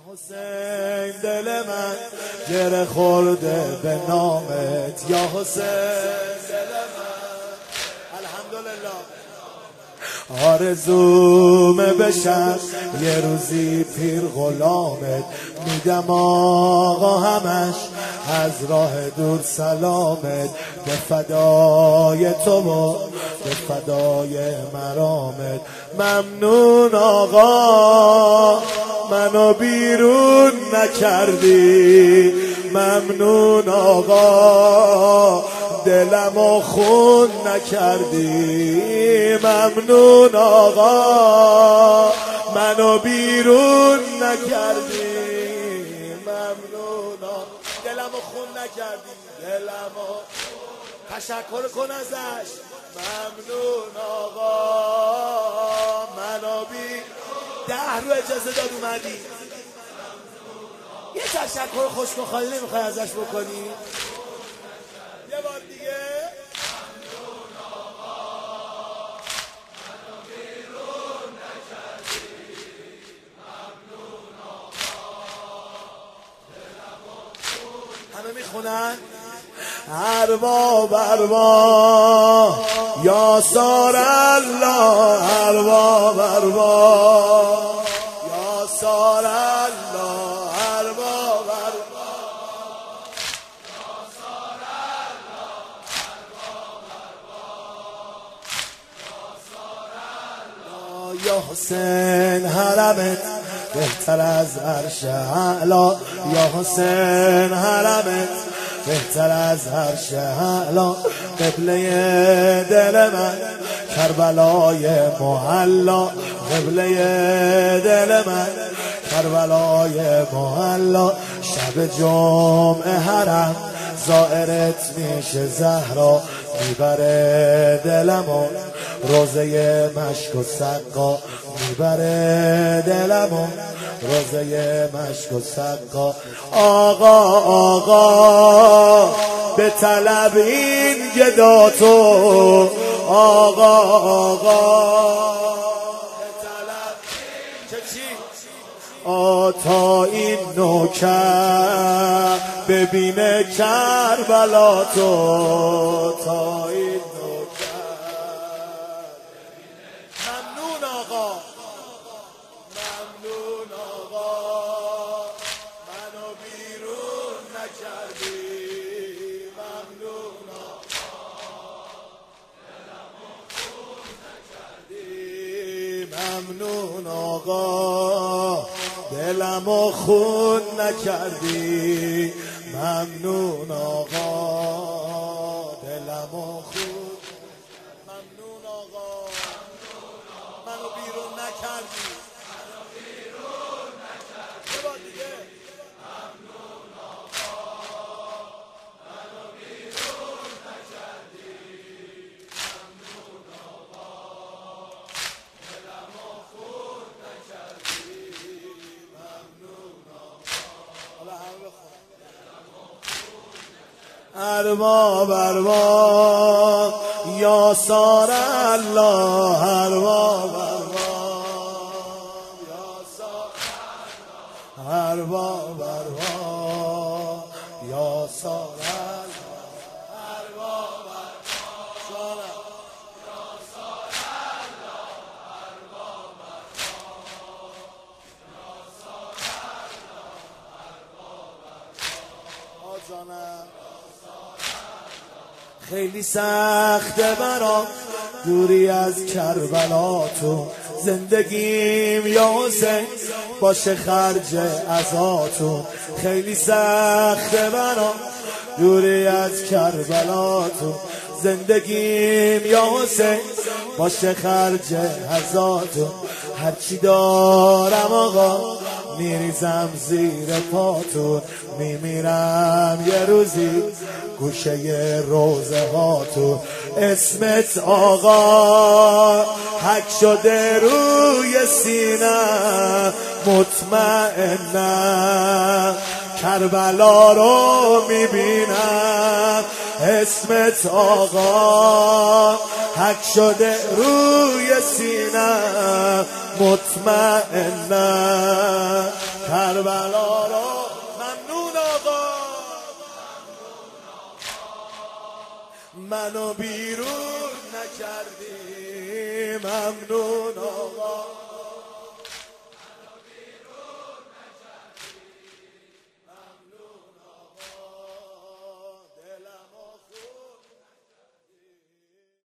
حسین دل من گره خورده به نامت یا حسین دل من. الحمدلله آرزومه بشم یه روزی پیر غلامت، میگم آقا همش از راه دور سلامت، به فدای تو و به فدای مرامت. ممنون آقا منو بیرون نکردی، ممنون آقا دلمو خون نکردی، ممنون آقا منو بیرون نکردی، ممنون آقا دلمو خون نکردی، دلمو تشکر کن ازش. ممنون آقا منو بیرون 10 رو اجازه داد اومدی یه تشکر خوشمخالی نمیخوای ازش بکنی؟ یه بار دیگه ممنون آقا منو بیرون نکردی، ممنون آقا دلمو خون. همه میخونن ارباب ارباب یا سار الله، ارباب ارباب یا سار الله، ارباب ارباب یا سار الله، ارباب ارباب یا سار الله. یا حسین حرمت بهتر از عرش اعلی، یا حسین حرمت بهتر از عرش اعلی، قبله دل من کربلای محلا، قبله دل من کربلای محلا. شب جمعه حرم زائرت میشه زهرا، میبره دلمو روزه مشک و سقا، میبره دلمو روزه مشک و سقا. آقا آقا به طلب این گدا تو، آقا آقا به طلب که چی؟ تا این نوکر ببینه کربلا تو، تا این ممنون آقا ممنون آقا منو بیرون نکردی، ممنون آقا دلمو خون نکردی، ممنون آقا دلمو خون نکردی، ممنون آقا دلمو خون. ممنون آقا منو بیرون نکردی، منو بیرون نکردی. یه بار دیگه ممنون آقا منو بیرون نکردی، ممنون آقا دلمو خون نکردی، ممنون آقا. حالا همه بخون ارباب ارباب یا سار الله، ارباب ارباب یا سار الله، ارباب ارباب یا سار الله، ارباب ارباب یا سار الله، ارباب ارباب یا سار الله، ارباب ارباب. خیلی سخته برام دوری از کربلا تو، زندگیم یا حسین باشه خرج عزاتون. خیلی سخته برام دوری از کربلا تو، زندگیم یا حسین باشه خرج عزاتون. هرچی دارم آقا میریزم زیر پاتون، میمیرم یه روزی گوشه روزه هاتون. اسمت آقا حک شده روی سینه، مطمئنم کربلا رو میبینم. اسمت آقا حک شده روی سینه، مطمئنم کربلا رو ممنون آقا منو بیرون نکردی ممنون آقا